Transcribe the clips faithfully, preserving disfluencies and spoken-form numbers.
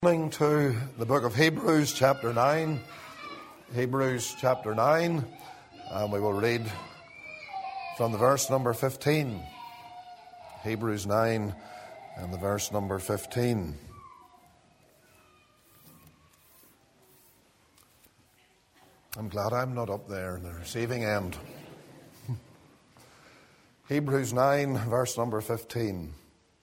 Turning to the book of Hebrews chapter nine, Hebrews chapter nine, and we will read from the verse number fifteen. Hebrews nine and the verse number fifteen. I'm glad I'm not up there in the receiving end. Hebrews nine, verse number fifteen.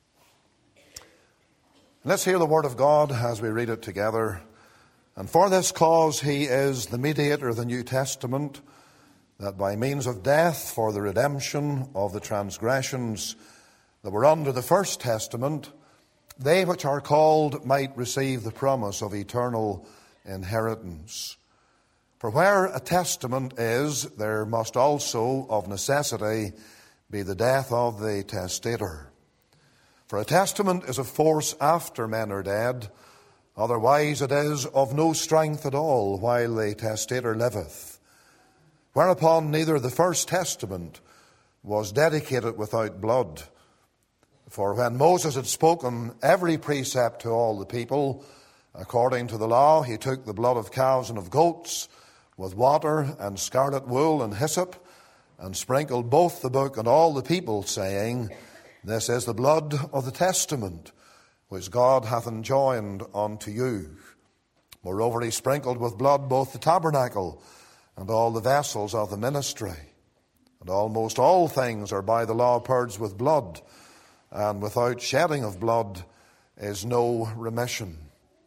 Let's hear the word of God as we read it together. And for this cause he is the mediator of the New Testament, that by means of death for the redemption of the transgressions that were under the first testament, they which are called might receive the promise of eternal inheritance. For where a testament is, there must also of necessity be the death of the testator. For a testament is of force after men are dead, otherwise it is of no strength at all while the testator liveth. Whereupon neither the first testament was dedicated without blood. For when Moses had spoken every precept to all the people, according to the law, he took the blood of calves and of goats with water and scarlet wool and hyssop, and sprinkled both the book and all the people, saying, This is the blood of the testament, which God hath enjoined unto you. Moreover, he sprinkled with blood both the tabernacle and all the vessels of the ministry. And almost all things are by the law purged with blood, and without shedding of blood is no remission.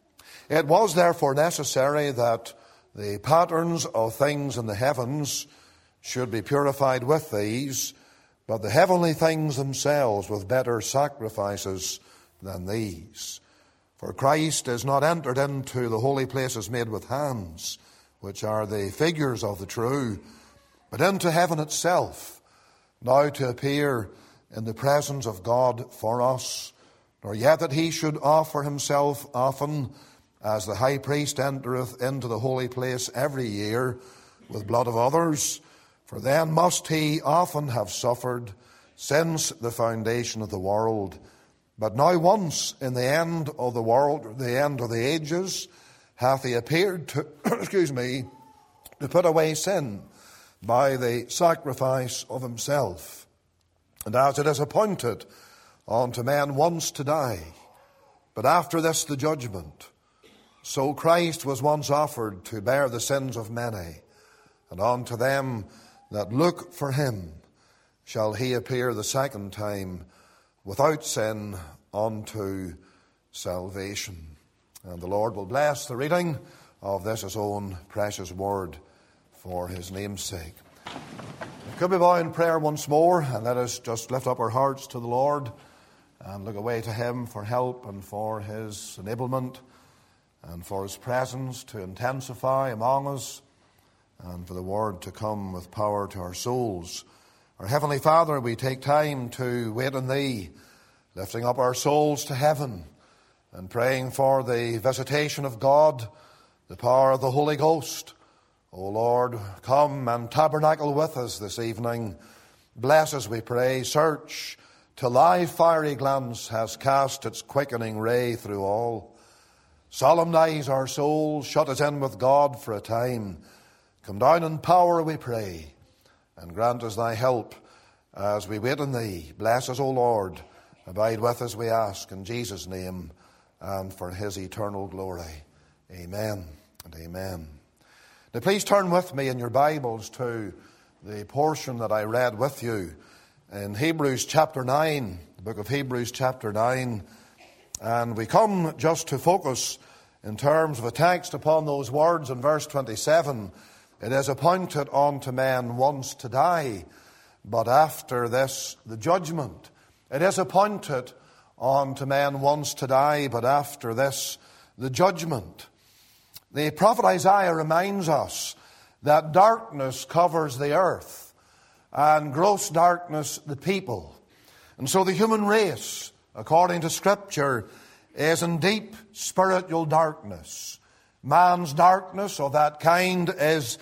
It was therefore necessary that the patterns of things in the heavens should be purified with these, but the heavenly things themselves with better sacrifices than these. For Christ is not entered into the holy places made with hands, which are the figures of the true, but into heaven itself, now to appear in the presence of God for us, nor yet that he should offer himself often, as the high priest entereth into the holy place every year with blood of others. For then must he often have suffered since the foundation of the world. But now once in the end of the world, the end of the ages, hath he appeared to, excuse me, to put away sin by the sacrifice of himself. And as it is appointed unto men once to die, but after this the judgment, so Christ was once offered to bear the sins of many, and unto them that look for him shall he appear the second time without sin unto salvation. And the Lord will bless the reading of this his own precious word for his name's sake. Could we bow in prayer once more, and let us just lift up our hearts to the Lord and look away to him for help and for his enablement and for his presence to intensify among us, and for the word to come with power to our souls. Our Heavenly Father, we take time to wait on thee, lifting up our souls to heaven and praying for the visitation of God, the power of the Holy Ghost. O Lord, come and tabernacle with us this evening. Bless us, we pray. Search till thy fiery glance has cast its quickening ray through all. Solemnize our souls, shut us in with God for a time. Come down in power, we pray, and grant us thy help as we wait on thee. Bless us, O Lord. Abide with us, we ask, in Jesus' name, and for his eternal glory. Amen and amen. Now please turn with me in your Bibles to the portion that I read with you in Hebrews chapter nine, the book of Hebrews chapter nine. And we come just to focus in terms of a text upon those words in verse twenty-seven. It is appointed unto men once to die, but after this the judgment. It is appointed unto men once to die, but after this the judgment. The prophet Isaiah reminds us that darkness covers the earth and gross darkness the people. And so the human race, according to Scripture, is in deep spiritual darkness. Man's darkness of that kind is,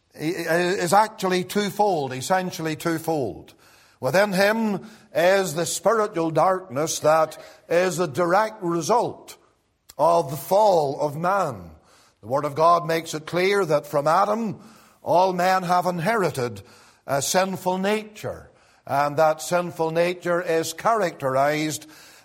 is actually twofold, essentially twofold. Within him is the spiritual darkness that is the direct result of the fall of man. The Word of God makes it clear that from Adam, all men have inherited a sinful nature. And that sinful nature is characterized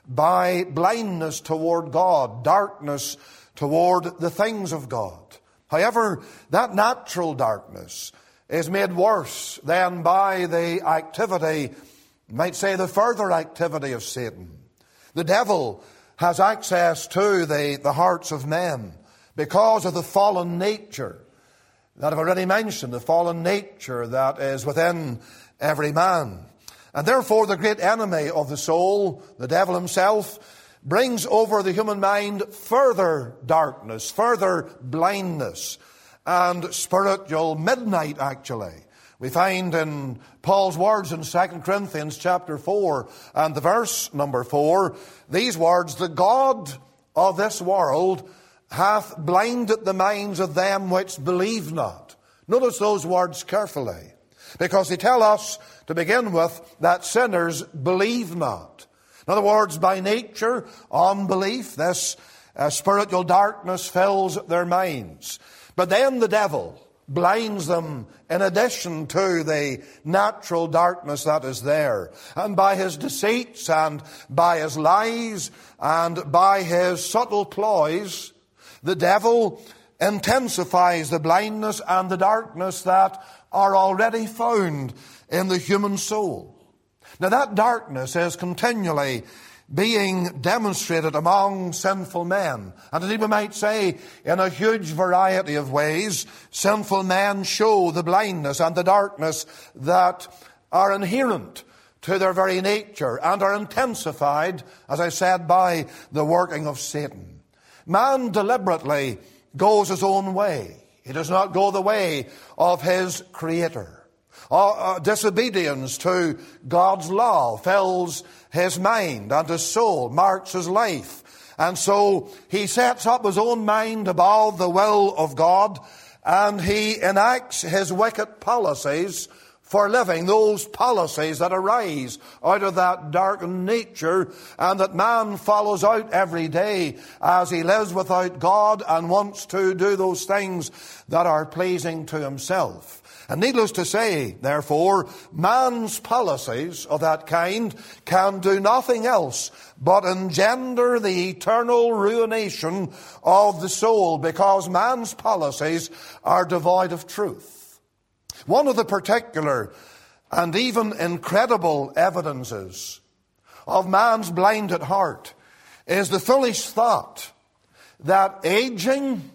by blindness toward God, darkness toward the things of God. However, that natural darkness is made worse then by the activity, you might say the further activity of Satan. The devil has access to the, the hearts of men because of the fallen nature that I've already mentioned, the fallen nature that is within every man. And therefore the great enemy of the soul, the devil himself, brings over the human mind further darkness, further blindness, and spiritual midnight, actually. We find in Paul's words in Second Corinthians chapter four and the verse number four, these words, "The God of this world hath blinded the minds of them which believe not." Notice those words carefully, because they tell us to begin with that sinners believe not. In other words, by nature, unbelief, this uh, spiritual darkness fills their minds. But then the devil blinds them in addition to the natural darkness that is there. And by his deceits and by his lies and by his subtle ploys, the devil intensifies the blindness and the darkness that are already found in the human soul. Now that darkness is continually being demonstrated among sinful men. And indeed we might say, in a huge variety of ways, sinful men show the blindness and the darkness that are inherent to their very nature and are intensified, as I said, by the working of Satan. Man deliberately goes his own way. He does not go the way of his Creator. Uh, uh, disobedience to God's law fills his mind and his soul, marks his life. And so he sets up his own mind above the will of God, and he enacts his wicked policies for living, those policies that arise out of that darkened nature and that man follows out every day as he lives without God and wants to do those things that are pleasing to himself. And needless to say, therefore, man's policies of that kind can do nothing else but engender the eternal ruination of the soul, because man's policies are devoid of truth. One of the particular and even incredible evidences of man's blinded heart is the foolish thought that aging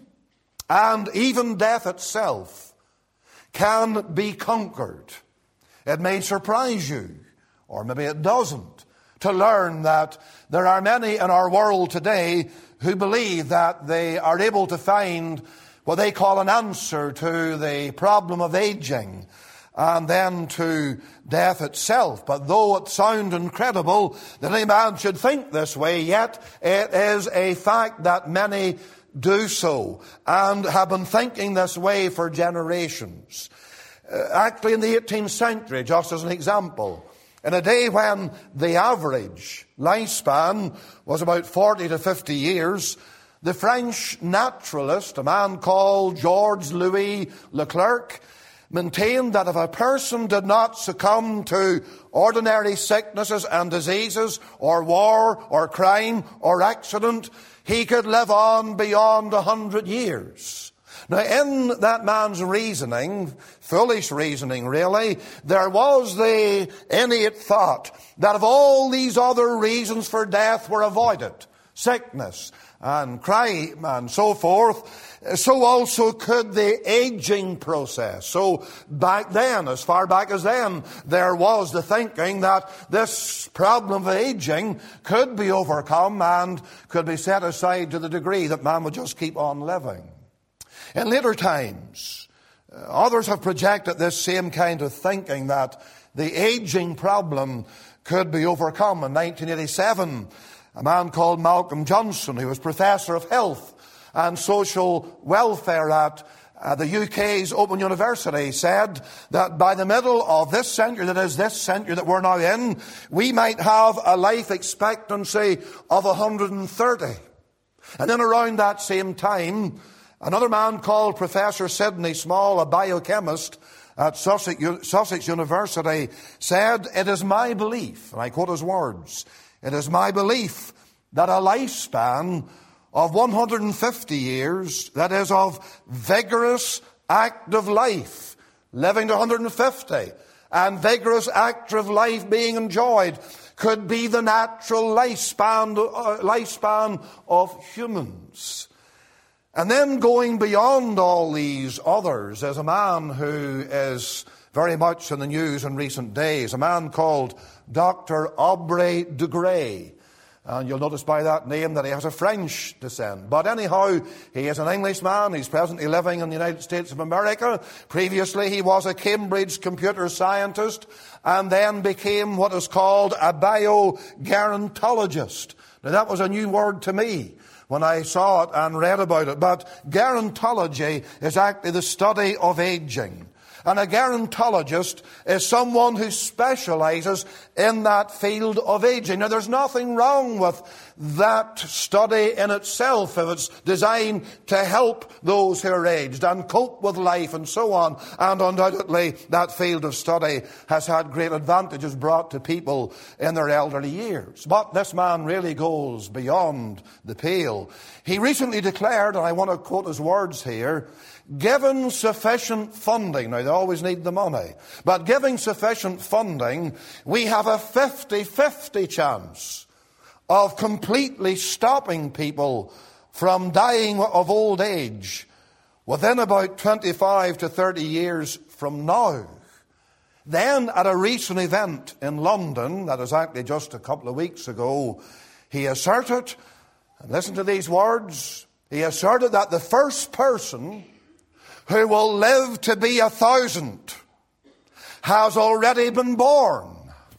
and even death itself can be conquered. It may surprise you, or maybe it doesn't, to learn that there are many in our world today who believe that they are able to find what they call an answer to the problem of aging and then to death itself. But though it sounds incredible that any man should think this way, yet it is a fact that many do so and have been thinking this way for generations. Uh, actually, in the eighteenth century, just as an example, in a day when the average lifespan was about forty to fifty years, the French naturalist, a man called Georges Louis Leclerc, maintained that if a person did not succumb to ordinary sicknesses and diseases, or war, or crime, or accident, he could live on beyond a hundred years. Now, in that man's reasoning, foolish reasoning really, there was the innate thought that if all these other reasons for death were avoided, sickness and crime and so forth, so also could the aging process. So back then, as far back as then, there was the thinking that this problem of aging could be overcome and could be set aside to the degree that man would just keep on living. In later times, others have projected this same kind of thinking that the aging problem could be overcome. In nineteen eighty-seven, a man called Malcolm Johnson, who was professor of health and social welfare at uh, the U K's Open University, said that by the middle of this century, that is this century that we're now in, we might have a life expectancy of one hundred thirty. And then around that same time, another man called Professor Sidney Small, a biochemist at Sussex, Sussex University, said, "It is my belief," and I quote his words, "it is my belief that a lifespan of one hundred fifty years, that is of vigorous, active life, living to one hundred fifty, and vigorous, active life being enjoyed, could be the natural lifespan, uh, lifespan of humans." And then going beyond all these others is a man who is very much in the news in recent days, a man called Doctor Aubrey de Grey. And you'll notice by that name that he has a French descent. But anyhow, he is an Englishman. He's presently living in the United States of America. Previously, he was a Cambridge computer scientist and then became what is called a biogerontologist. Now, that was a new word to me when I saw it and read about it. But gerontology is actually the study of aging. And a gerontologist is someone who specializes in that field of aging. Now, there's nothing wrong with that study in itself if it's designed to help those who are aged and cope with life and so on. And undoubtedly, that field of study has had great advantages brought to people in their elderly years. But this man really goes beyond the pale. He recently declared, and I want to quote his words here, "Given sufficient funding," now they always need the money, but giving sufficient funding, we have a fifty-fifty chance of completely stopping people from dying of old age within about twenty-five to thirty years from now. Then at a recent event in London, that is actually just a couple of weeks ago, he asserted, and listen to these words, he asserted that the first person who will live to be a thousand has already been born.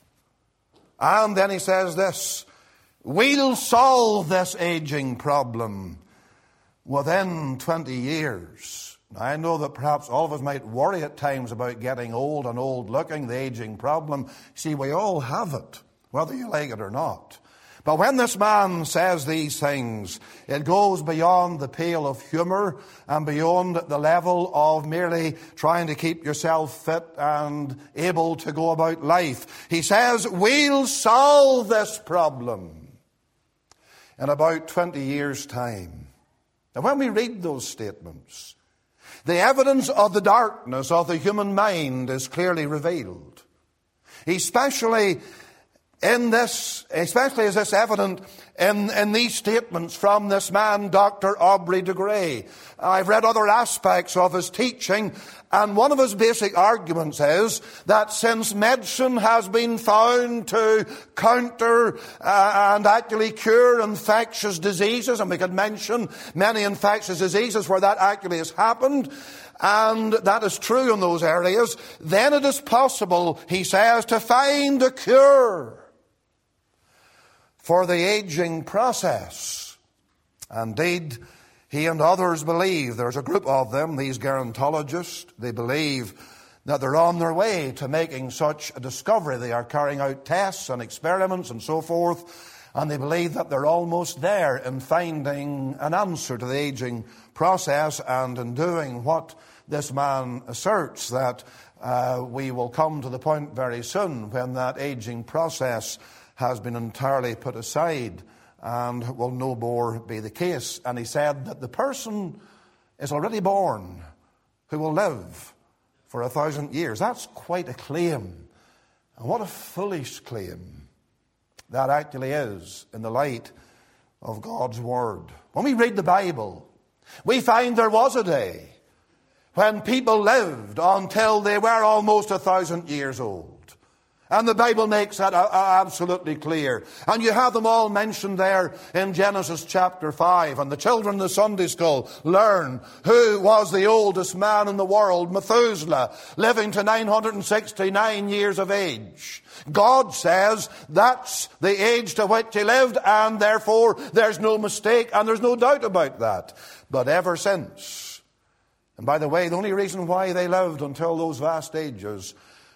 And then he says this, "We'll solve this aging problem within twenty years. Now, I know that perhaps all of us might worry at times about getting old and old looking, the aging problem. See, we all have it, whether you like it or not. But when this man says these things, it goes beyond the pale of humour and beyond the level of merely trying to keep yourself fit and able to go about life. He says, we'll solve this problem in about twenty years' time. And when we read those statements, the evidence of the darkness of the human mind is clearly revealed. Especially in this, especially as this evident in, in these statements from this man, Doctor Aubrey de Grey. I've read other aspects of his teaching, and one of his basic arguments is that since medicine has been found to counter uh, and actually cure infectious diseases, and we could mention many infectious diseases where that actually has happened, and that is true in those areas, then it is possible, he says, to find a cure for the aging process. Indeed, he and others believe, there's a group of them, these gerontologists, they believe that they're on their way to making such a discovery. They are carrying out tests and experiments and so forth, and they believe that they're almost there in finding an answer to the aging process, and in doing what this man asserts, that uh, we will come to the point very soon when that aging process has been entirely put aside and will no more be the case. And he said that the person is already born who will live for a thousand years. That's quite a claim. And what a foolish claim that actually is in the light of God's Word. When we read the Bible, we find there was a day when people lived until they were almost a thousand years old. And the Bible makes that absolutely clear. And you have them all mentioned there in Genesis chapter five. And the children in the Sunday school learn who was the oldest man in the world, Methuselah, living to nine hundred sixty-nine years of age. God says that's the age to which he lived, and therefore there's no mistake and there's no doubt about that. But ever since, and by the way, the only reason why they lived until those vast ages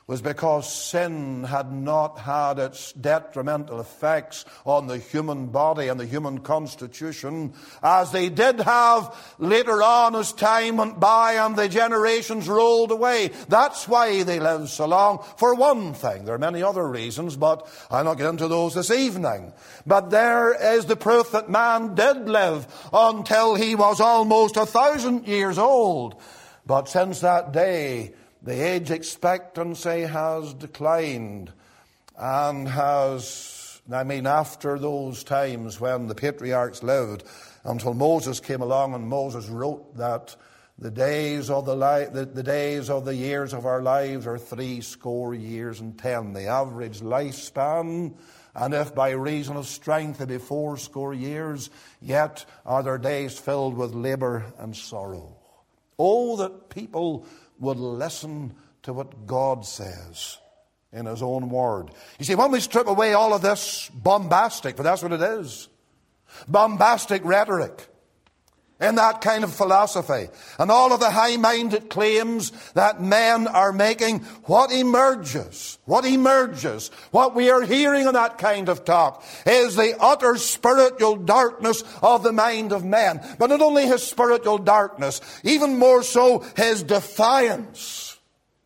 was because sin had not had its detrimental effects on the human body and the human constitution, as they did have later on as time went by and the generations rolled away. That's why they lived so long, for one thing. There are many other reasons, but I'll not get into those this evening. But there is the proof that man did live until he was almost a thousand years old. But since that day, the age expectancy has declined and has, I mean, after those times when the patriarchs lived, until Moses came along, and Moses wrote that the days of the, li- the, the days of the years of our lives are three score years and ten, the average lifespan. And if by reason of strength they be four score years, yet are their days filled with labor and sorrow. Oh, that people would listen to what God says in His own word. You see, when we strip away all of this bombastic, for that's what it is, bombastic rhetoric, in that kind of philosophy, and all of the high-minded claims that men are making, what emerges, what emerges, what we are hearing in that kind of talk is the utter spiritual darkness of the mind of man. But not only his spiritual darkness, even more so his defiance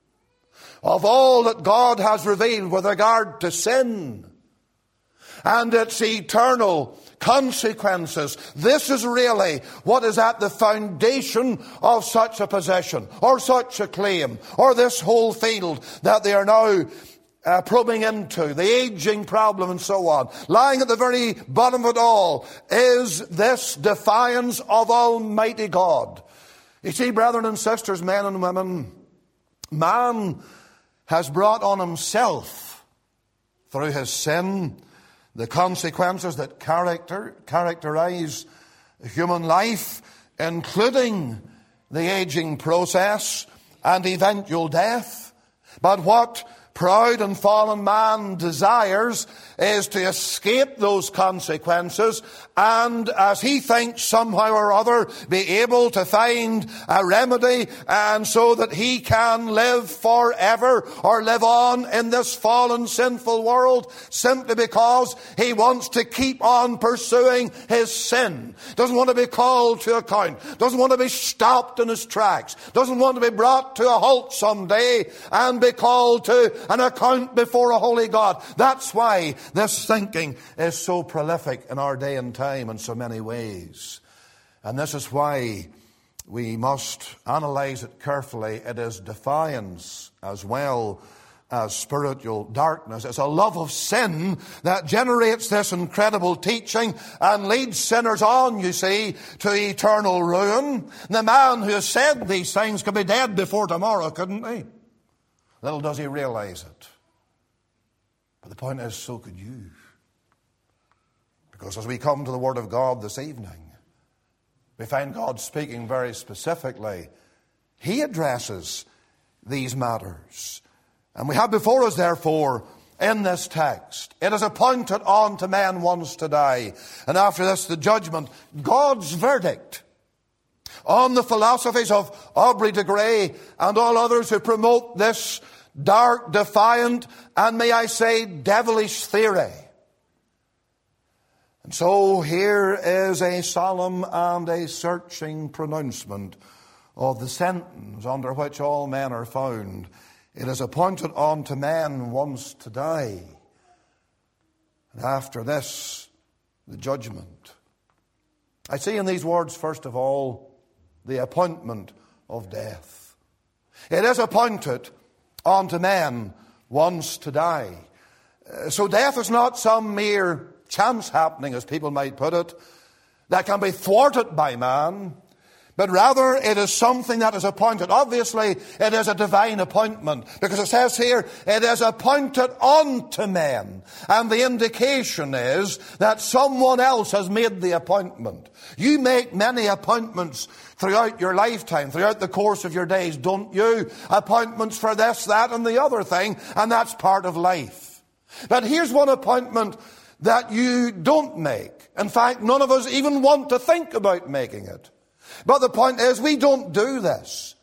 of all that God has revealed with regard to sin and its eternal consequences. This is really what is at the foundation of such a position, or such a claim, or this whole field that they are now uh, probing into, the aging problem and so on. Lying at the very bottom of it all is this defiance of Almighty God. You see, brethren and sisters, men and women, man has brought on himself, through his sin, the consequences that character, characterize human life, including the aging process and eventual death. But what proud and fallen man desires is to escape those consequences and, as he thinks, somehow or other be able to find a remedy, and so that he can live forever or live on in this fallen, sinful world, simply because he wants to keep on pursuing his sin. Doesn't want to be called to account. Doesn't want to be stopped in his tracks. Doesn't want to be brought to a halt someday and be called to an account before a holy God. That's why this thinking is so prolific in our day and time in so many ways. And this is why we must analyze it carefully. It is defiance as well as spiritual darkness. It's a love of sin that generates this incredible teaching and leads sinners on, you see, to eternal ruin. The man who has said these things could be dead before tomorrow, couldn't he? Little does he realize it. But the point is, so could you. Because as we come to the Word of God this evening, we find God speaking very specifically. He addresses these matters. And we have before us, therefore, in this text, it is appointed unto man once to die, and after this the judgment, God's verdict on the philosophies of Aubrey de Grey and all others who promote this dark, defiant, and may I say, devilish theory. And so here is a solemn and a searching pronouncement of the sentence under which all men are found. It is appointed unto man once to die, and after this, the judgment. I see in these words, first of all, the appointment of death. It is appointed unto man once to die. So death is not some mere chance happening, as people might put it, that can be thwarted by man, but rather it is something that is appointed. Obviously, it is a divine appointment, because it says here, it is appointed unto men. And the indication is that someone else has made the appointment. You make many appointments throughout your lifetime, throughout the course of your days, don't you? Appointments for this, that, and the other thing, and that's part of life. But here's one appointment that you don't make. In fact, none of us even want to think about making it. But the point is, we don't do this.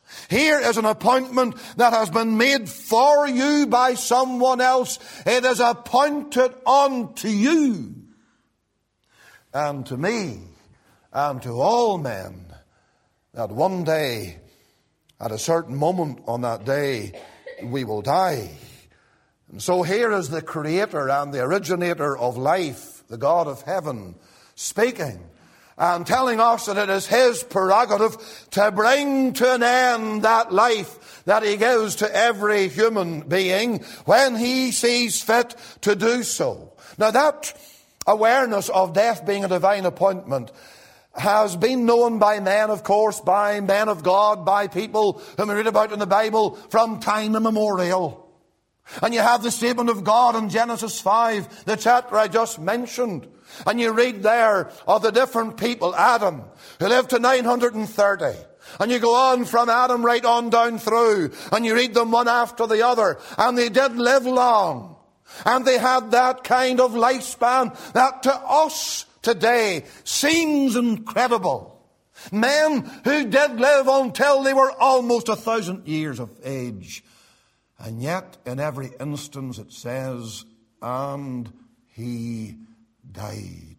Here is an appointment that has been made for you by someone else. It is appointed unto you and to me and to all men that one day, at a certain moment on that day, we will die. And so here is the Creator and the originator of life, the God of heaven, speaking and telling us that it is His prerogative to bring to an end that life that He gives to every human being when He sees fit to do so. Now that awareness of death being a divine appointment has been known by men, of course, by men of God, by people whom we read about in the Bible from time immemorial. And you have the statement of God in Genesis five, the chapter I just mentioned. And you read there of the different people, Adam, who lived to nine hundred thirty. And you go on from Adam right on down through, and you read them one after the other. And they did live long. And they had that kind of lifespan that to us today seems incredible. Men who did live until they were almost a thousand years of age. And yet, in every instance, it says, and he died.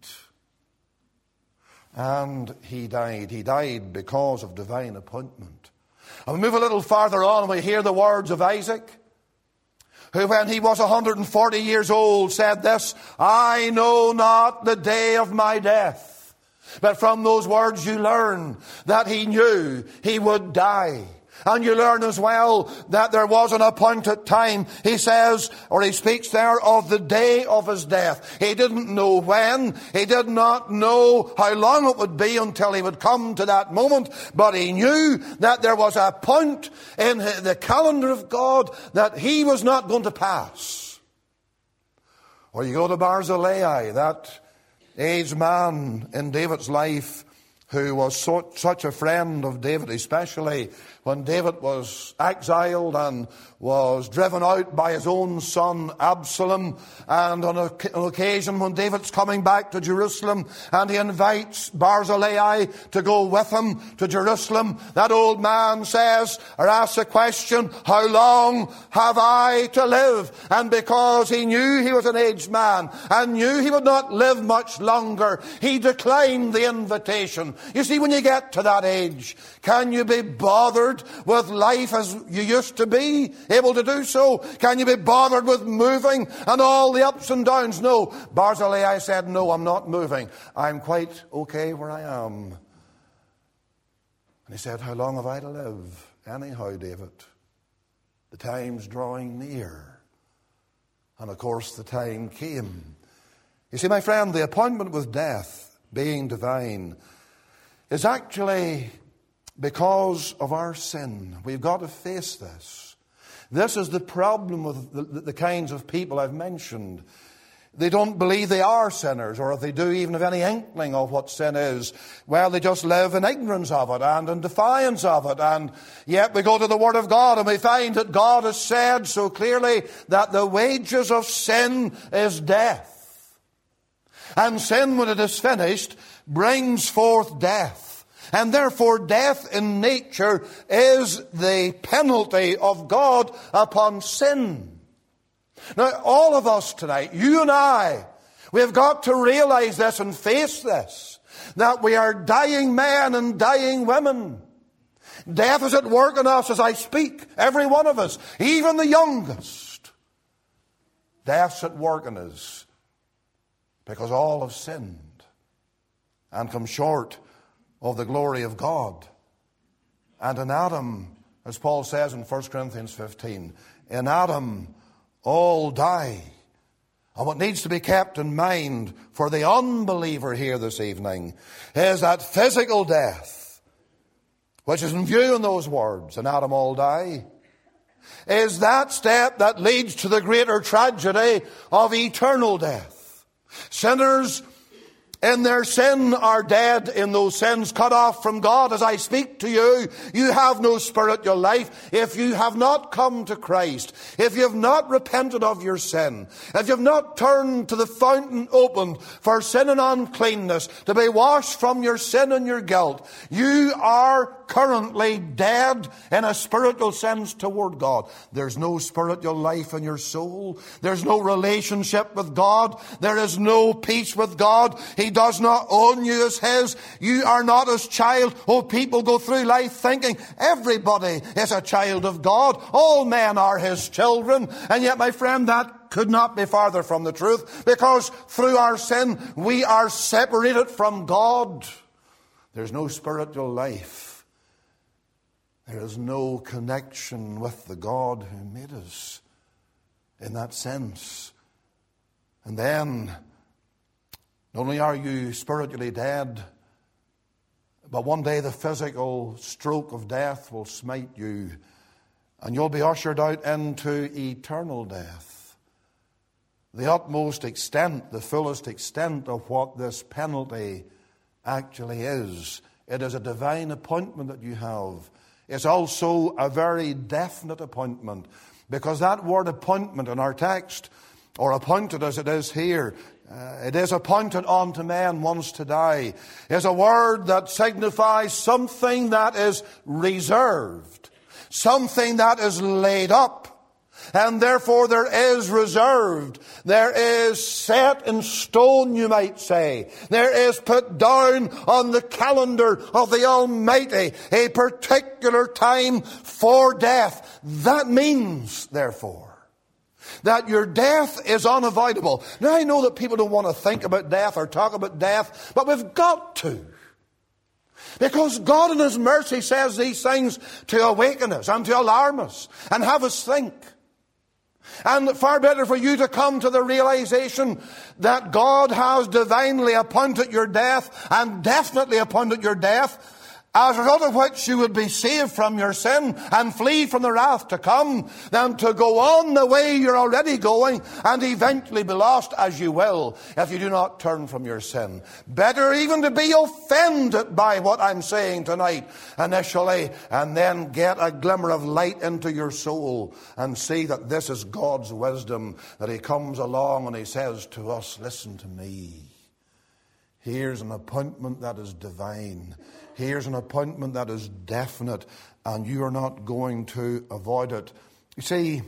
And he died. He died because of divine appointment. And we move a little farther on and we hear the words of Isaac, who when he was one hundred forty years old said this, I know not the day of my death. But from those words you learn that he knew he would die. And you learn as well that there was an appointed time. He says, or he speaks there of the day of his death. He didn't know when. He did not know how long it would be until he would come to that moment. But he knew that there was a point in the calendar of God that he was not going to pass. Or you go to Barzillai, that aged man in David's life who was so, such a friend of David, especially when David was exiled and was driven out by his own son Absalom. And on a, an occasion when David's coming back to Jerusalem and he invites Barzillai to go with him to Jerusalem, that old man says, or asks a question, how long have I to live? And because he knew he was an aged man and knew he would not live much longer, he declined the invitation. You see, when you get to that age, can you be bothered with life as you used to be able to do so? Can you be bothered with moving and all the ups and downs? No. Barzillai said, no, I'm not moving. I'm quite okay where I am. And he said, how long have I to live? Anyhow, David, the time's drawing near. And of course the time came. You see, my friend, the appointment with death being divine is actually because of our sin. We've got to face this. This is the problem with the, the, the kinds of people I've mentioned. They don't believe they are sinners, or if they do even have any inkling of what sin is, well, they just live in ignorance of it and in defiance of it. And yet we go to the Word of God and we find that God has said so clearly that the wages of sin is death. And sin, when it is finished, brings forth death. And therefore death in nature is the penalty of God upon sin. Now all of us tonight, you and I, we have got to realize this and face this, that we are dying men and dying women. Death is at work in us as I speak, every one of us, even the youngest. Death's at work in us because all have sinned and come short of the glory of God. And in Adam, as Paul says in First Corinthians fifteen, in Adam all die. And what needs to be kept in mind for the unbeliever here this evening is that physical death, which is in view in those words, in Adam all die, is that step that leads to the greater tragedy of eternal death. Sinners in their sin are dead in those sins, cut off from God. As I speak to you, you have no spiritual life if you have not come to Christ, if you have not repented of your sin, if you have not turned to the fountain opened for sin and uncleanness to be washed from your sin and your guilt. You are currently dead in a spiritual sense toward God. There's no spiritual life in your soul. There's no relationship with God. There is no peace with God. He does not own you as his. You are not his child. Oh, people go through life thinking everybody is a child of God. All men are his children. And yet, my friend, that could not be farther from the truth, because through our sin we are separated from God. There's no spiritual life. There is no connection with the God who made us in that sense. And then, not only are you spiritually dead, but one day the physical stroke of death will smite you, and you'll be ushered out into eternal death. The utmost extent, the fullest extent of what this penalty actually is. It is a divine appointment that you have. It's also a very definite appointment, because that word appointment in our text, or appointed as it is here, Uh, it is appointed unto men once to die, is a word that signifies something that is reserved, something that is laid up, and therefore there is reserved, there is set in stone, you might say. There is put down on the calendar of the Almighty a particular time for death. That means, therefore, that your death is unavoidable. Now, I know that people don't want to think about death or talk about death, but we've got to. Because God in his mercy says these things to awaken us and to alarm us and have us think. And far better for you to come to the realization that God has divinely appointed your death, and definitely appointed your death, as a result of which you would be saved from your sin and flee from the wrath to come, than to go on the way you're already going and eventually be lost, as you will if you do not turn from your sin. Better even to be offended by what I'm saying tonight initially, and then get a glimmer of light into your soul and see that this is God's wisdom, that he comes along and he says to us, listen to me. Here's an appointment that is divine. Here's an appointment that is definite, and you are not going to avoid it. You see,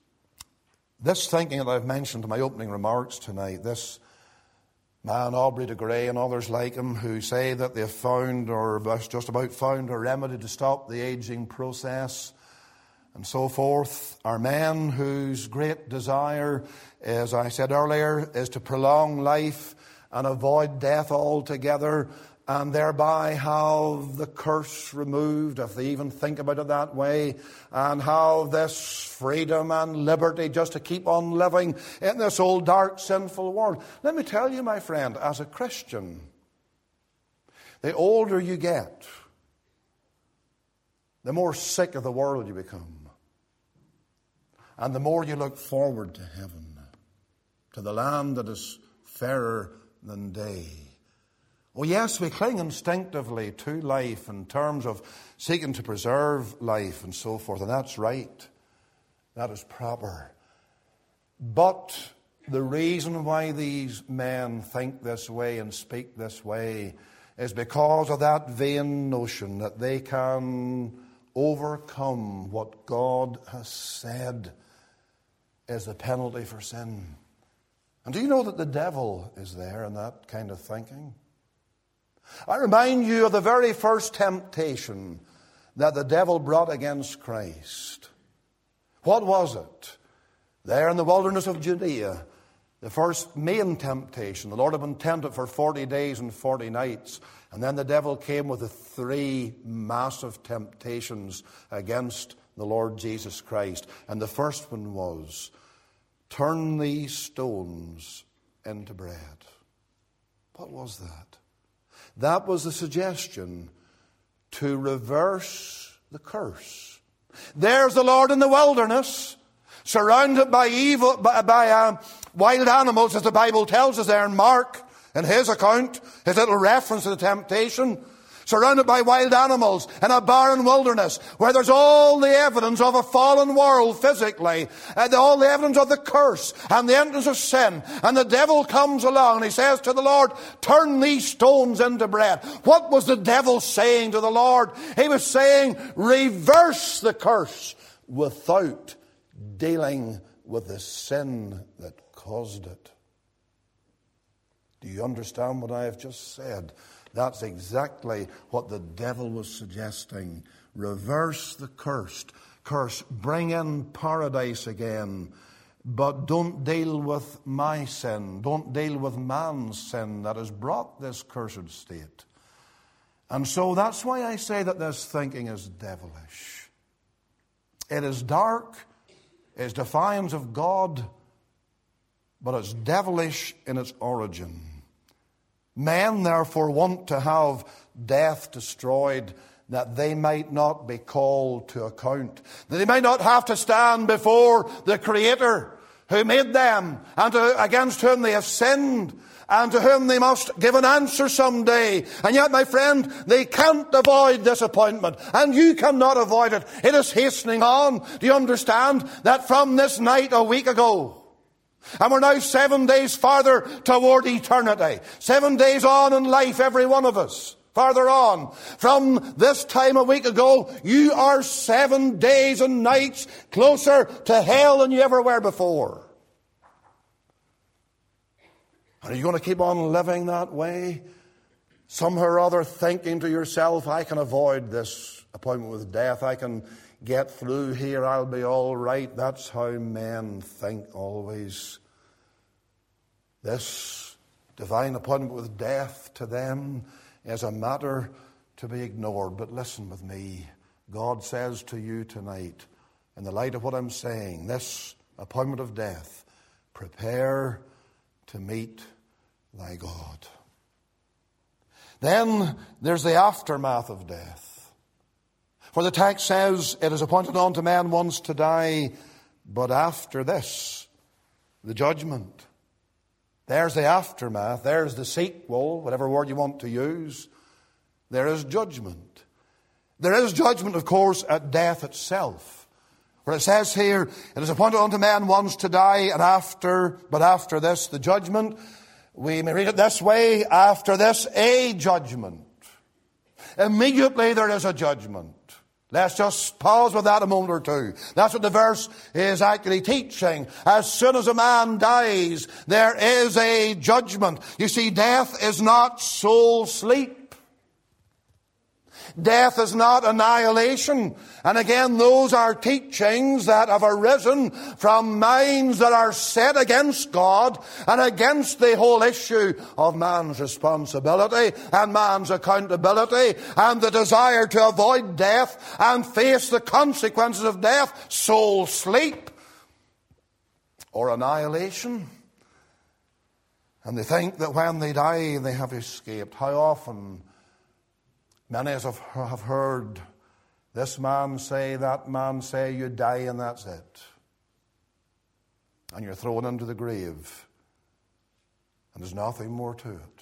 this thinking that I've mentioned in my opening remarks tonight, this man Aubrey de Grey and others like him who say that they've found, or just about found, a remedy to stop the aging process and so forth, are men whose great desire, as I said earlier, is to prolong life and avoid death altogether, and thereby have the curse removed, if they even think about it that way, and have this freedom and liberty just to keep on living in this old dark sinful world. Let me tell you, my friend, as a Christian, the older you get, the more sick of the world you become, and the more you look forward to heaven, to the land that is fairer than day. Oh yes, we cling instinctively to life in terms of seeking to preserve life and so forth, and that's right. That is proper. But the reason why these men think this way and speak this way is because of that vain notion that they can overcome what God has said is the penalty for sin. And do you know that the devil is there in that kind of thinking? I remind you of the very first temptation that the devil brought against Christ. What was it? There in the wilderness of Judea, the first main temptation. The Lord had been tempted for forty days and forty nights. And then the devil came with the three massive temptations against the Lord Jesus Christ. And the first one was, turn these stones into bread. What was that? That was the suggestion to reverse the curse. There's the Lord in the wilderness, surrounded by evil, by, by uh, wild animals, as the Bible tells us there in Mark in his account, his little reference to the temptation, surrounded by wild animals in a barren wilderness where there's all the evidence of a fallen world physically, and all the evidence of the curse and the entrance of sin. And the devil comes along and he says to the Lord, turn these stones into bread. What was the devil saying to the Lord? He was saying, reverse the curse without dealing with the sin that caused it. Do you understand what I have just said? That's exactly what the devil was suggesting. Reverse the cursed curse. Bring in paradise again. But don't deal with my sin. Don't deal with man's sin that has brought this cursed state. And so that's why I say that this thinking is devilish. It is dark. It's defiance of God. But it's devilish in its origin. Men, therefore, want to have death destroyed that they might not be called to account, that they might not have to stand before the Creator who made them and to, against whom they have sinned and to whom they must give an answer someday. And yet, my friend, they can't avoid disappointment, and you cannot avoid it. It is hastening on. Do you understand that from this night a week ago, and we're now seven days farther toward eternity. Seven days on in life, every one of us. Farther on. From this time a week ago, you are seven days and nights closer to hell than you ever were before. Are you going to keep on living that way? Somehow or other thinking to yourself, I can avoid this appointment with death. I can get through here, I'll be all right. That's how men think always. This divine appointment with death to them is a matter to be ignored. But listen with me. God says to you tonight, in the light of what I'm saying, this appointment of death, prepare to meet thy God. Then there's the aftermath of death. For the text says, it is appointed unto man once to die, but after this, the judgment. There's the aftermath. There's the sequel, whatever word you want to use. There is judgment. There is judgment, of course, at death itself. For it says here, it is appointed unto man once to die, and after, but after this, the judgment. We may read it this way, after this, a judgment. Immediately there is a judgment. Let's just pause with that a moment or two. That's what the verse is actually teaching. As soon as a man dies, there is a judgment. You see, death is not soul sleep. Death is not annihilation. And again, those are teachings that have arisen from minds that are set against God and against the whole issue of man's responsibility and man's accountability and the desire to avoid death and face the consequences of death, soul sleep or annihilation. And they think that when they die, they have escaped. How often many of us have heard this man say, that man say, you die and that's it. And you're thrown into the grave. And there's nothing more to it.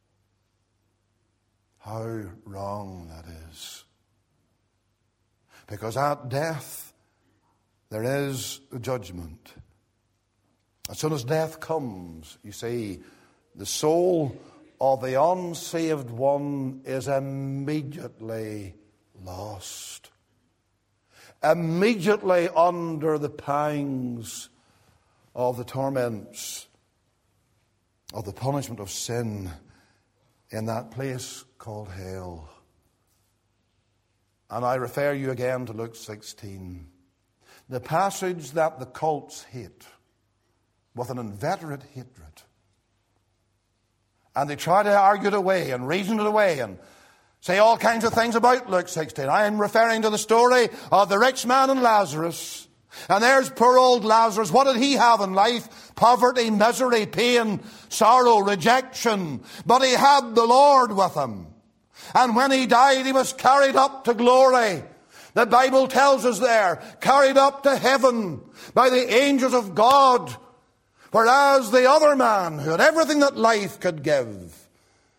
How wrong that is. Because at death, there is a judgment. As soon as death comes, you see, the soul of the unsaved one is immediately lost. Immediately under the pangs of the torments of the punishment of sin in that place called hell. And I refer you again to Luke sixteen. The passage that the cults hate with an inveterate hatred. And they try to argue it away and reason it away and say all kinds of things about Luke sixteen. I am referring to the story of the rich man and Lazarus. And there's poor old Lazarus. What did he have in life? Poverty, misery, pain, sorrow, rejection. But he had the Lord with him. And when he died, he was carried up to glory. The Bible tells us there, carried up to heaven by the angels of God. Whereas the other man, who had everything that life could give,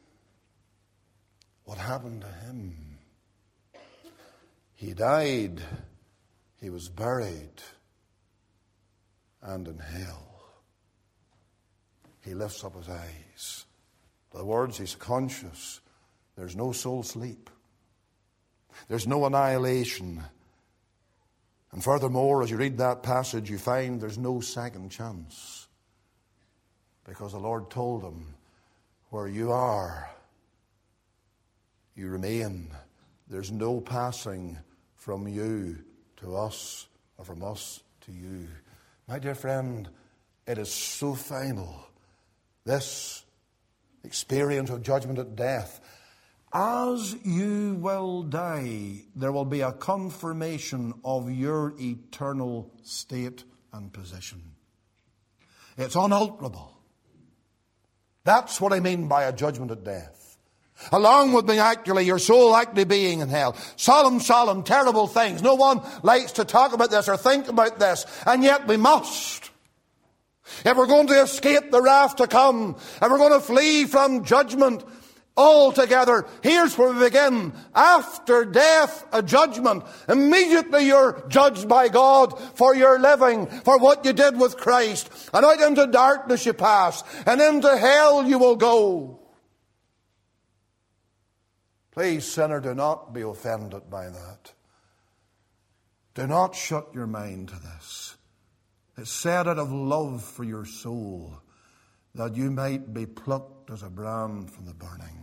what happened to him? He died, he was buried, and in hell. He lifts up his eyes. In other words, he's conscious. There's no soul sleep. There's no annihilation. And furthermore, as you read that passage, you find there's no second chance. Because the Lord told him, where you are, you remain. There's no passing from you to us or from us to you. My dear friend, it is so final, this experience of judgment at death. As you will die, there will be a confirmation of your eternal state and position. It's unalterable. That's what I mean by a judgment at death. Along with being actually, your soul actually being in hell. Solemn, solemn, terrible things. No one likes to talk about this or think about this. And yet we must. If we're going to escape the wrath to come, if we're going to flee from judgment altogether, here's where we begin. After death, a judgment. Immediately you're judged by God for your living, for what you did with Christ. And out into darkness you pass, and into hell you will go. Please, sinner, do not be offended by that. Do not shut your mind to this. It's said out of love for your soul, that you might be plucked as a brand from the burning.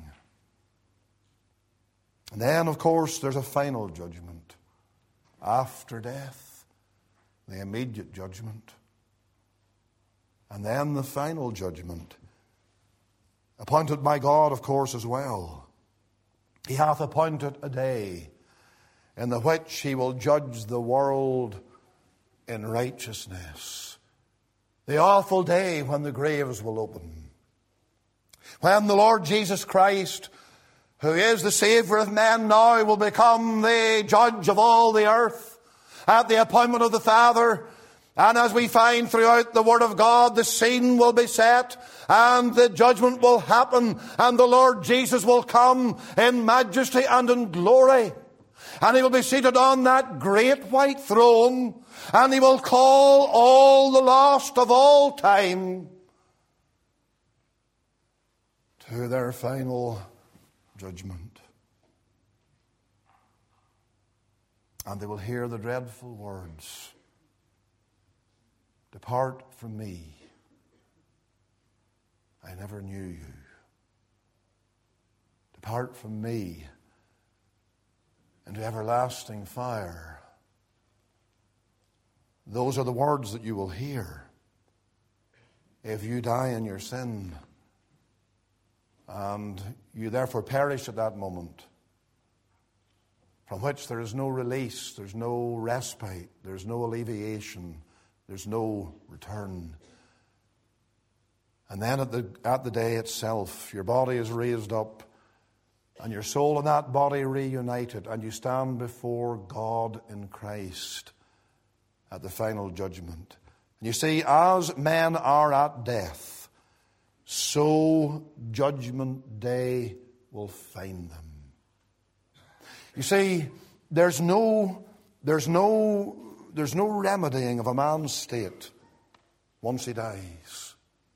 And then, of course, there's a final judgment. After death, the immediate judgment. And then the final judgment, appointed by God, of course, as well. He hath appointed a day in the which he will judge the world in righteousness. The awful day when the graves will open. When the Lord Jesus Christ, who is the Savior of men now, will become the judge of all the earth at the appointment of the Father. And as we find throughout the Word of God, the scene will be set and the judgment will happen and the Lord Jesus will come in majesty and in glory. And he will be seated on that great white throne and he will call all the lost of all time to their final judgment. And they will hear the dreadful words, "Depart from me, I never knew you. Depart from me into everlasting fire." Those are the words that you will hear if you die in your sin and you therefore perish at that moment, from which there is no release, there's no respite, there's no alleviation, there's no return. And then at the, at the day itself, your body is raised up and your soul and that body reunited, and you stand before God in Christ at the final judgment. And you see, as men are at death, so judgment day will find them. You see, there's no, there's no, there's no remedying of a man's state once he dies.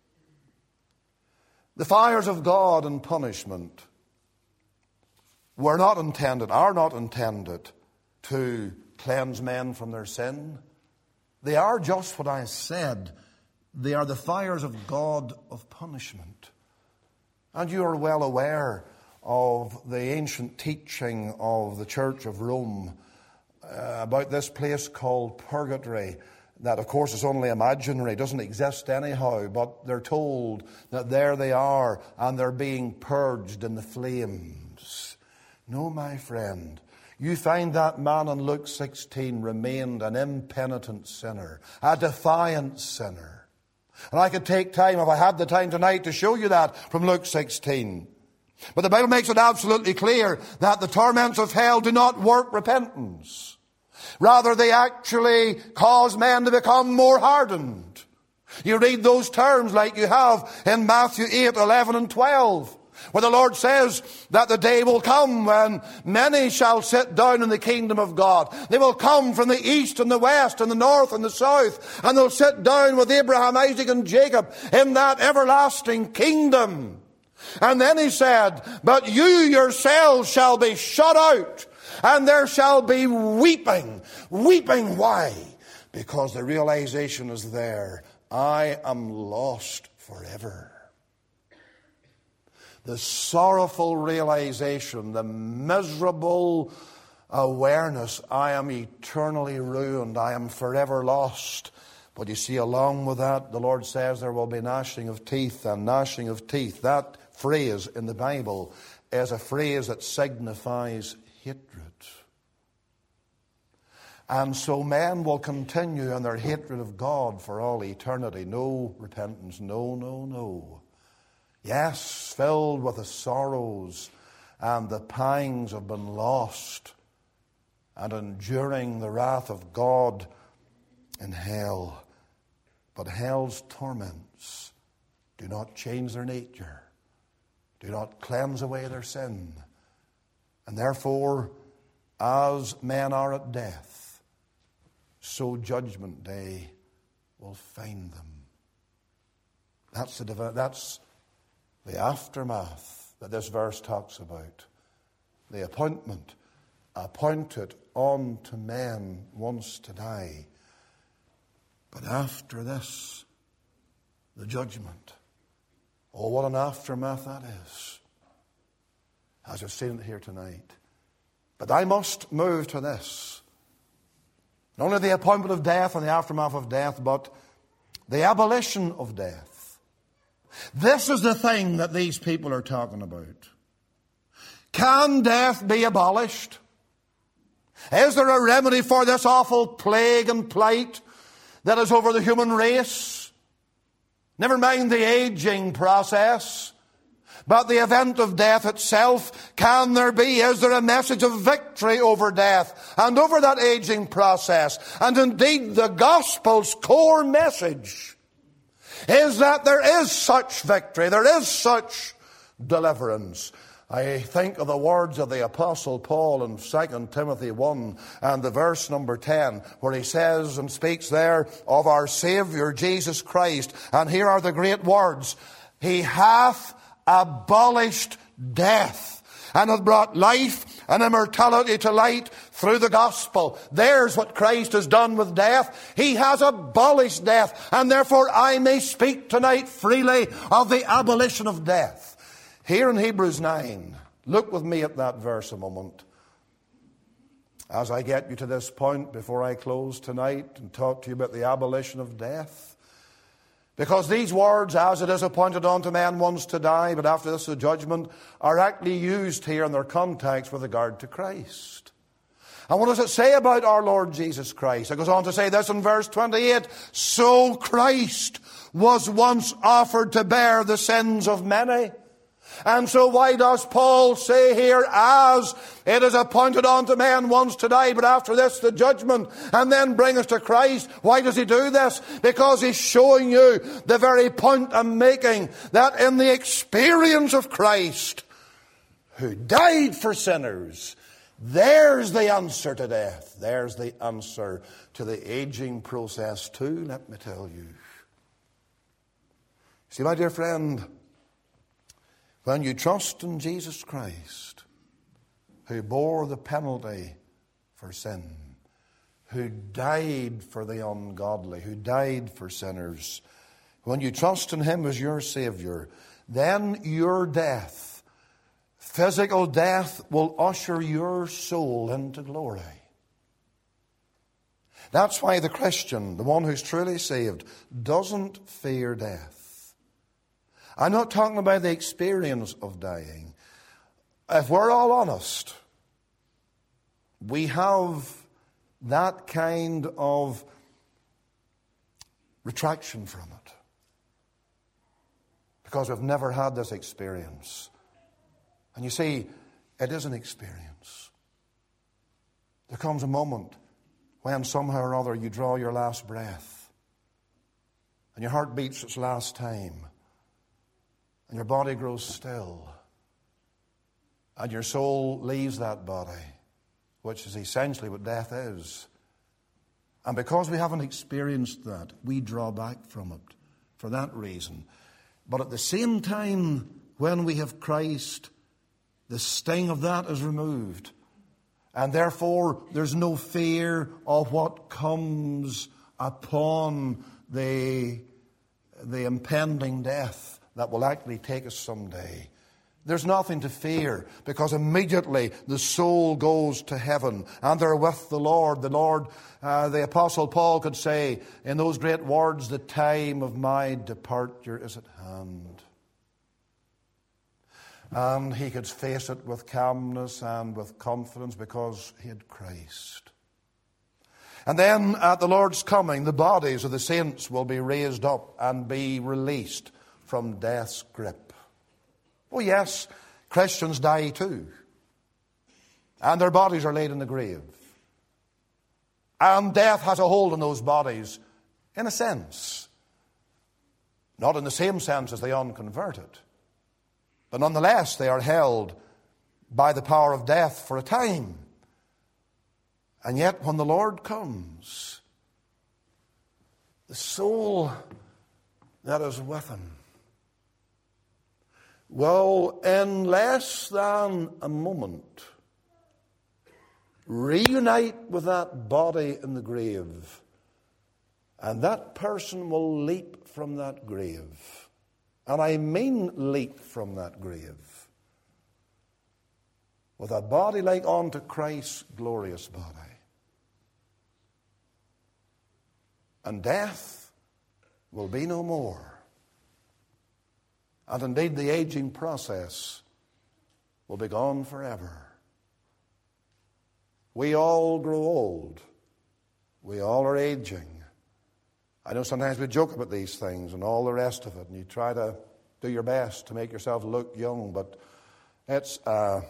The fires of God and punishment were not intended, are not intended to cleanse men from their sin. They are just what I said. They are the fires of God of punishment. And you are well aware of the ancient teaching of the Church of Rome uh, about this place called purgatory. That, of course, is only imaginary, doesn't exist anyhow, but they're told that there they are and they're being purged in the flames. No, my friend, you find that man in Luke sixteen remained an impenitent sinner, a defiant sinner. And I could take time, if I had the time tonight, to show you that from Luke sixteen. But the Bible makes it absolutely clear that the torments of hell do not work repentance. Rather, they actually cause men to become more hardened. You read those terms like you have in Matthew eight, eleven and twelve, where the Lord says that the day will come when many shall sit down in the kingdom of God. They will come from the east and the west and the north and the south, and they'll sit down with Abraham, Isaac and Jacob in that everlasting kingdom. And then he said, but you yourselves shall be shut out, and there shall be weeping. Weeping, why? Because the realization is there. I am lost forever. The sorrowful realization, the miserable awareness, I am eternally ruined. I am forever lost. But you see, along with that, the Lord says there will be gnashing of teeth and gnashing of teeth. That phrase in the Bible is a phrase that signifies hatred. And so men will continue in their hatred of God for all eternity. No repentance, no, no, no. Yes, filled with the sorrows and the pangs of being lost and enduring the wrath of God in hell. But hell's torments do not change their nature, do not cleanse away their sin. And therefore, as men are at death, so judgment day will find them. That's the, that's the aftermath that this verse talks about. The appointment appointed unto men once to die. But after this, the judgment. Oh, what an aftermath that is. As I've seen it here tonight. But I must move to this. Not only the appointment of death and the aftermath of death, but the abolition of death. This is the thing that these people are talking about. Can death be abolished? Is there a remedy for this awful plague and plight that is over the human race? Never mind the aging process, but the event of death itself. Can there be, is there a message of victory over death and over that aging process? And indeed, the gospel's core message is that there is such victory, there is such deliverance. I think of the words of the Apostle Paul in Second Timothy one and the verse number ten, where he says and speaks there of our Savior Jesus Christ. And here are the great words. He hath abolished death and hath brought life and immortality to light through the gospel. There's what Christ has done with death. He has abolished death, and therefore I may speak tonight freely of the abolition of death. Here in Hebrews nine, look with me at that verse a moment. As I get you to this point before I close tonight and talk to you about the abolition of death. Because these words, as it is appointed unto man once to die, but after this the judgment, are actually used here in their context with regard to Christ. And what does it say about our Lord Jesus Christ? It goes on to say this in verse twenty-eight. So Christ was once offered to bear the sins of many. And so why does Paul say here, as it is appointed unto man once to die, but after this the judgment, and then bring us to Christ? Why does he do this? Because he's showing you the very point I'm making, that in the experience of Christ, who died for sinners, there's the answer to death. There's the answer to the aging process too, let me tell you. See, my dear friend, when you trust in Jesus Christ, who bore the penalty for sin, who died for the ungodly, who died for sinners, when you trust in him as your Savior, then your death, physical death, will usher your soul into glory. That's why the Christian, the one who's truly saved, doesn't fear death. I'm not talking about the experience of dying. If we're all honest, we have that kind of retraction from it. Because we've never had this experience. And you see, it is an experience. There comes a moment when somehow or other you draw your last breath. and your heart beats its last time, and your body grows still, and your soul leaves that body, which is essentially what death is. And because we haven't experienced that, we draw back from it for that reason. But at the same time, when we have Christ, the sting of that is removed. And therefore, there's no fear of what comes upon the, the impending death that will actually take us someday. There's nothing to fear, because immediately the soul goes to heaven and they're with the Lord. The Lord, uh, the Apostle Paul could say in those great words, the time of my departure is at hand. And he could face it with calmness and with confidence because he had Christ. And then at the Lord's coming, the bodies of the saints will be raised up and be released from death's grip. Oh yes, Christians die too. And their bodies are laid in the grave. And death has a hold on those bodies, in a sense. Not in the same sense as the unconverted. But nonetheless, they are held by the power of death for a time. And yet, when the Lord comes, the soul that is with him will, in less than a moment, reunite with that body in the grave. And that person will leap from that grave. And I mean leap from that grave. With a body like unto Christ's glorious body. And death will be no more. And indeed the aging process will be gone forever. We all grow old. We all are aging. I know sometimes we joke about these things and all the rest of it, and you try to do your best to make yourself look young, but it's uh,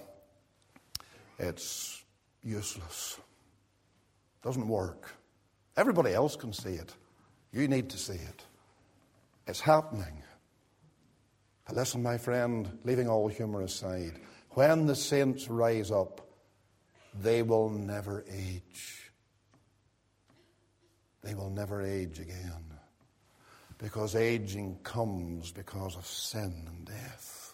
it's useless. Doesn't work. Everybody else can see it. You need to see it. It's happening. But listen, my friend, leaving all humor aside, when the saints rise up, they will never age. They will never age again. Because aging comes because of sin and death.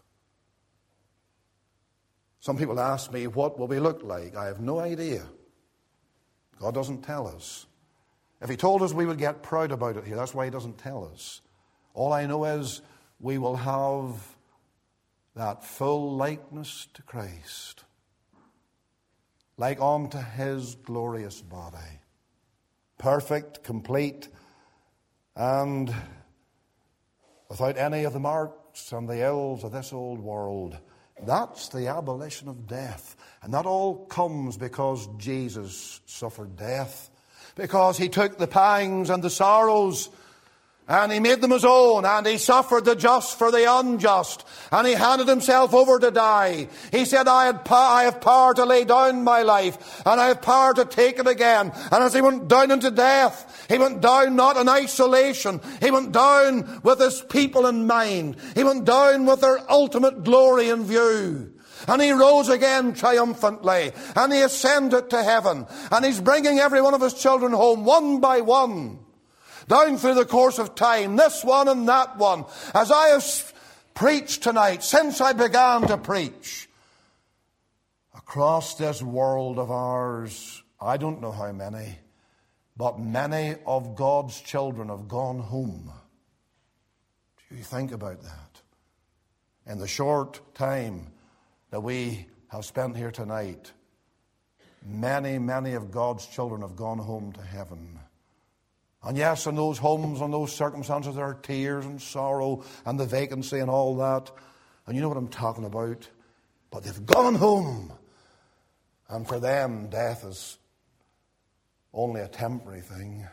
Some people ask me, what will we look like? I have no idea. God doesn't tell us. If he told us, we would get proud about it here. That's why he doesn't tell us. All I know is we will have that full likeness to Christ, like unto his glorious body. Perfect, complete, and without any of the marks and the ills of this old world. That's the abolition of death. And that all comes because Jesus suffered death. Because he took the pangs and the sorrows and he made them his own, and he suffered the just for the unjust, and he handed himself over to die. He said, I, had pa- I have power to lay down my life, and I have power to take it again. And as he went down into death, he went down not in isolation. He went down with his people in mind. He went down with their ultimate glory in view. And he rose again triumphantly, and he ascended to heaven, and he's bringing every one of his children home one by one. Down through the course of time, this one and that one. As I have preached tonight, since I began to preach, across this world of ours, I don't know how many, but many of God's children have gone home. Do you think about that? In the short time that we have spent here tonight, many, many of God's children have gone home to heaven. And yes, in those homes and those circumstances, there are tears and sorrow and the vacancy and all that. And you know what I'm talking about. But they've gone home. And for them, death is only a temporary thing.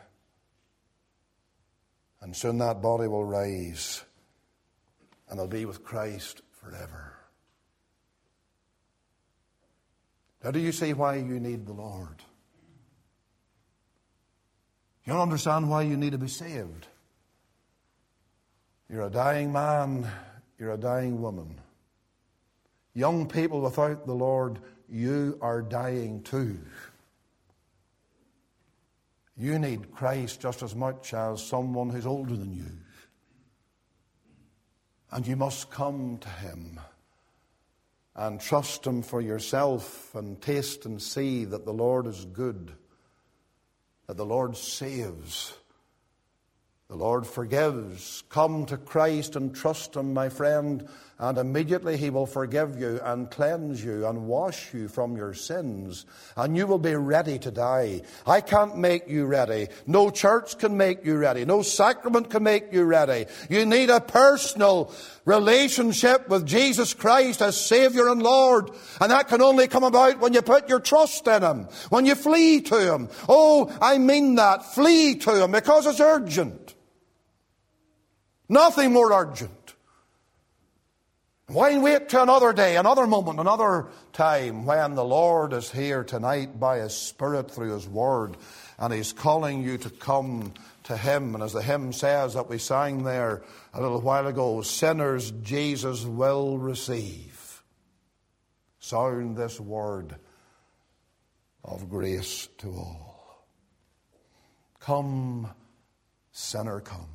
And soon that body will rise. And they'll be with Christ forever. Now, do you see why you need the Lord? You don't understand why you need to be saved. You're a dying man. You're a dying woman. Young people without the Lord, you are dying too. You need Christ just as much as someone who's older than you. And you must come to Him and trust Him for yourself and taste and see that the Lord is good, that the Lord saves, the Lord forgives. Come to Christ and trust Him, my friend, and immediately He will forgive you and cleanse you and wash you from your sins, and you will be ready to die. I can't make you ready. No church can make you ready. No sacrament can make you ready. You need a personal relationship with Jesus Christ as Savior and Lord, and that can only come about when you put your trust in Him, when you flee to Him. Oh, I mean that. Flee to Him, because it's urgent. Nothing more urgent. Why wait to another day, another moment, another time, when the Lord is here tonight by His Spirit through His Word, and He's calling you to come to Him. And as the hymn says that we sang there a little while ago, sinners Jesus will receive. Sound this word of grace to all. Come, sinner, come.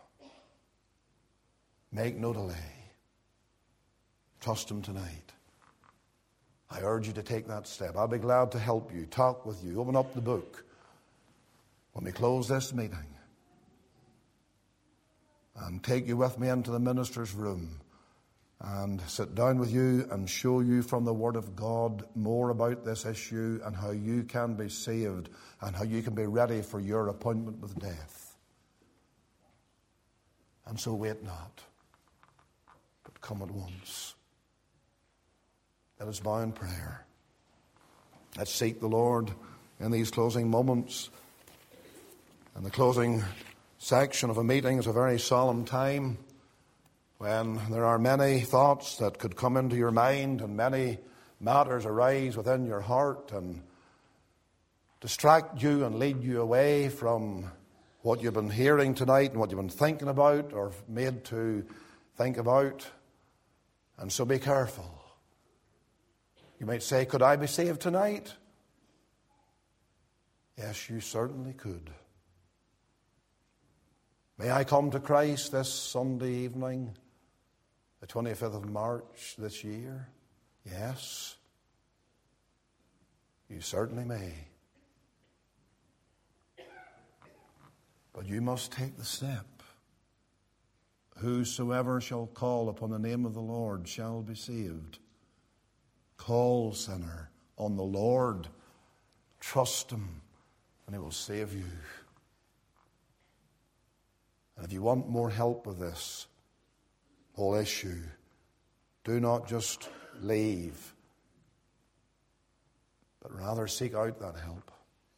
Make no delay. Trust Him tonight. I urge you to take that step. I'll be glad to help you, talk with you, open up the book when we close this meeting, and take you with me into the minister's room and sit down with you and show you from the Word of God more about this issue and how you can be saved and how you can be ready for your appointment with death. And so wait not, but come at once. Let us bow in prayer. Let's seek the Lord in these closing moments. And the closing section of a meeting is a very solemn time when there are many thoughts that could come into your mind and many matters arise within your heart and distract you and lead you away from what you've been hearing tonight and what you've been thinking about or made to think about. And so be careful. You might say, could I be saved tonight? Yes, you certainly could. May I come to Christ this Sunday evening, the twenty-fifth of March this year? Yes, you certainly may. But you must take the step. Whosoever shall call upon the name of the Lord shall be saved. Call, sinner, on the Lord. Trust Him, and He will save you. And if you want more help with this whole issue, do not just leave, but rather seek out that help.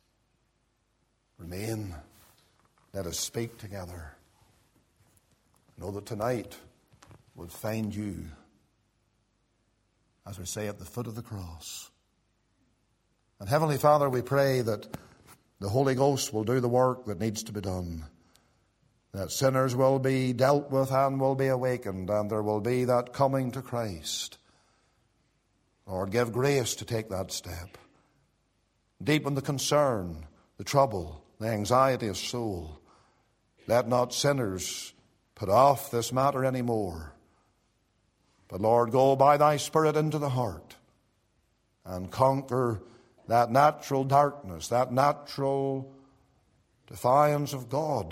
Remain. Let us speak together. Know that tonight will find you, as we say, at the foot of the cross. And Heavenly Father, we pray that the Holy Ghost will do the work that needs to be done, that sinners will be dealt with and will be awakened, and there will be that coming to Christ. Lord, give grace to take that step. Deepen the concern, the trouble, the anxiety of soul. Let not sinners put off this matter anymore. But Lord, go by Thy Spirit into the heart and conquer that natural darkness, that natural defiance of God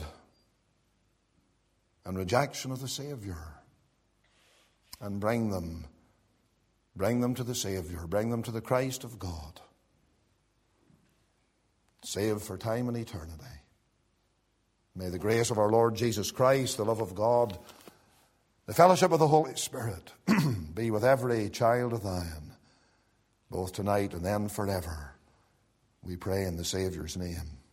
and rejection of the Savior, and bring them, bring them to the Savior, bring them to the Christ of God, saved for time and eternity. May the grace of our Lord Jesus Christ, the love of God, the fellowship of the Holy Spirit be with every child of Thine, both tonight and then forever. We pray in the Saviour's name.